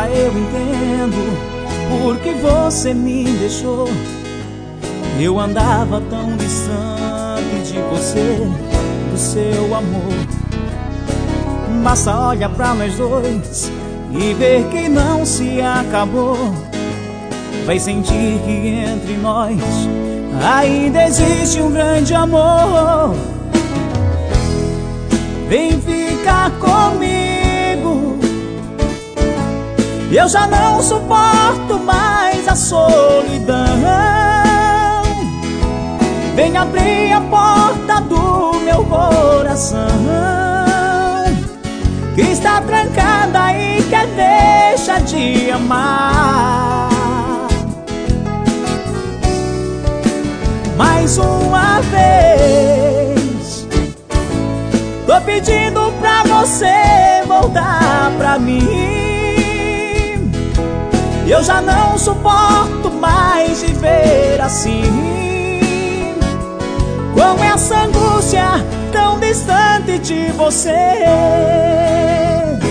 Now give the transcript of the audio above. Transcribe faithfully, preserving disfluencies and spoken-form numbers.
agora eu entendo porque você me deixou. Eu andava tão distante de você, do seu amor. Basta olhar pra nós dois e ver que não se acabou. Vai sentir que entre nós ainda existe um grande amor. Vem ficar comigo, eu já não suporto mais a solidão. Vem abrir a porta do meu coração, que está trancada e quer deixar de amar. Mais uma vez tô pedindo pra você voltar pra mim. Eu já não suporto mais viver assim, com essa angústia tão distante de você.